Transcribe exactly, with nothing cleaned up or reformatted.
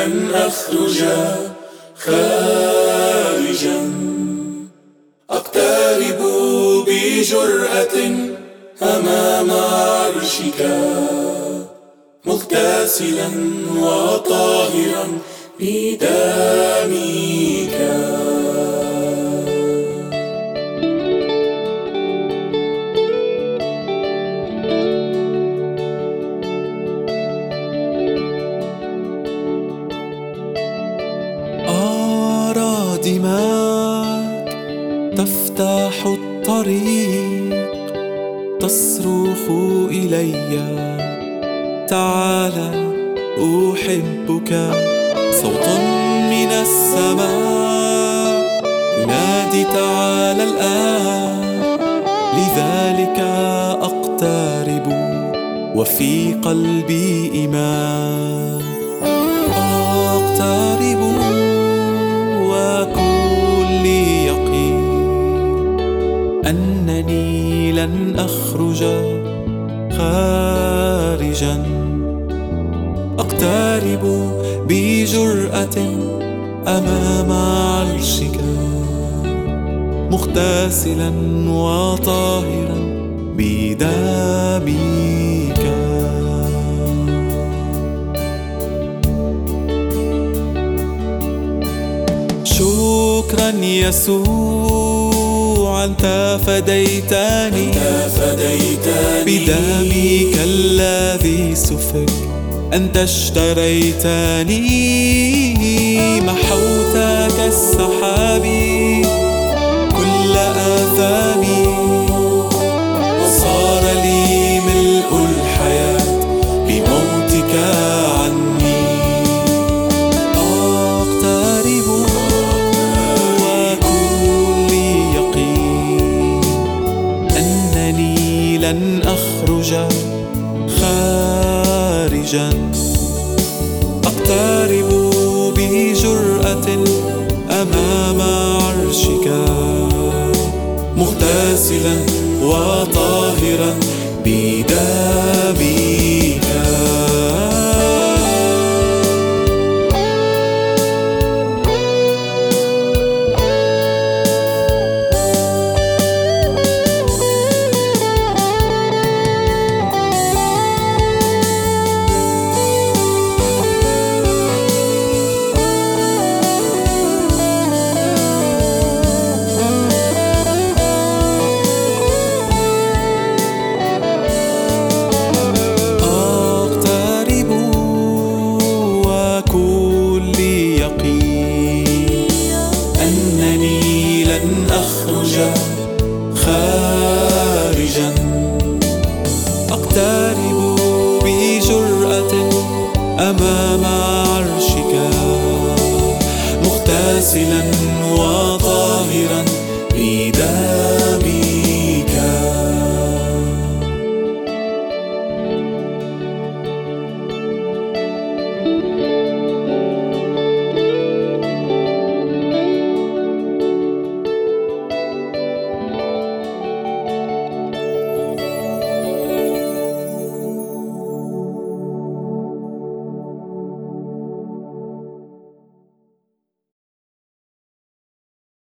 لن أخرج خارجا، أقترب بجرأة أمام عرشك، مغتسلا وطاهرا بدمك. أرى دماءك تفتح الطريق، تصرخ إلي تعالى أحبك. صوت من السماء ينادي تعالى الآن، لذلك أقترب وفي قلبي إيمان. أقترب وكل يقين أنني لن أخرج خارجا، أقترب بجرأة أمام عرشك، مغتسلا وطاهرا بدمك. شكرا يسوع أنت فديتني بدمك الذي سفك، أنت اشتريتني، محوت كالسحاب كل آثامي، وصار لي ملء الحياة بموتك عني. أقترب وكل يقين أنني لن أخرج خارجا، أقترب بجرأة أمام عرشك، مغتسلا وطاهرا بدمك. أنني لن أخرج خارجا، أقترب بجرأة أمام عرشك، مغتسلا